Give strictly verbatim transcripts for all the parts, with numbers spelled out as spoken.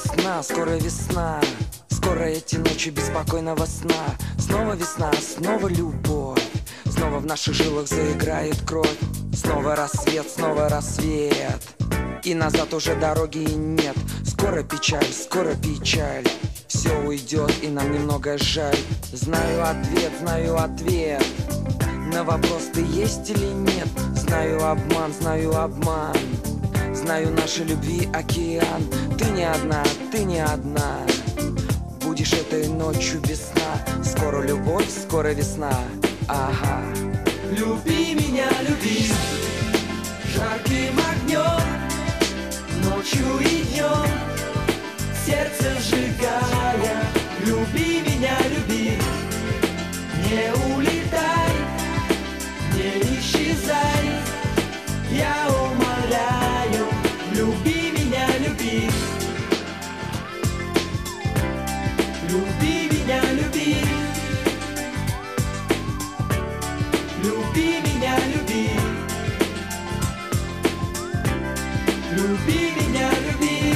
весна, скоро весна. Скоро эти ночи беспокойного сна. Снова весна, снова любовь. Снова в наших жилах заиграет кровь. Снова рассвет, снова рассвет. И назад уже дороги нет. Скоро печаль, скоро печаль. Все уйдет, и нам немного жаль. Знаю ответ, знаю ответ на вопрос, ты есть или нет. Знаю обман, знаю обман. Знаю нашей любви океан. Ты не одна, ты не одна. Будешь этой ночью без сна. Скоро любовь, скоро весна. Ага. Люби меня, люби жарким огнем, ночью и днем, сердце сжигая. Люби меня, люби, не улетай, не исчезай. Я умоляю, люби меня, люби. Люби меня, люби. Люби меня, люби. Люби меня, люби.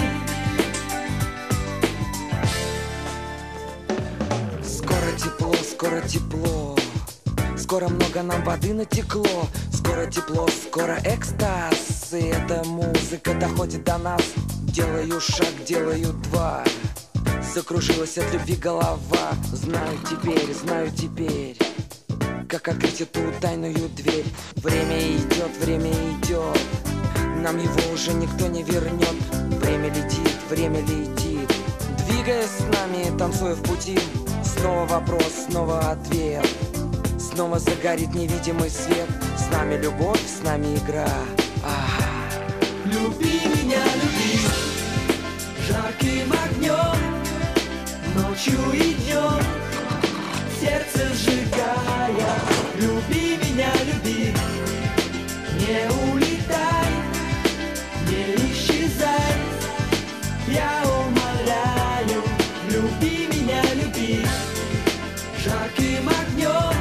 Скоро тепло, скоро тепло. Скоро много нам воды натекло. Скоро тепло, скоро экстаз. И эта музыка доходит до нас. Делаю шаг, делаю два. Закружилась от любви голова. Знаю теперь, знаю теперь, как открыть эту тайную дверь. Время идет, время идет. Нам его уже никто не вернет. Время летит, время летит. Двигаясь с нами, танцуя в пути. Снова вопрос, снова ответ. Снова загорит невидимый свет. С нами любовь, с нами игра. А-а-а. Люби меня, люби жарким огнем, ночью и днем, сердце сжигая. Люби меня, люби, не улетай, не исчезай. Я умоляю, люби меня, люби жарким огнем,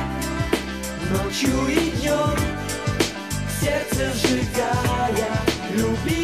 ночью и днем, сердце сжигая. Люби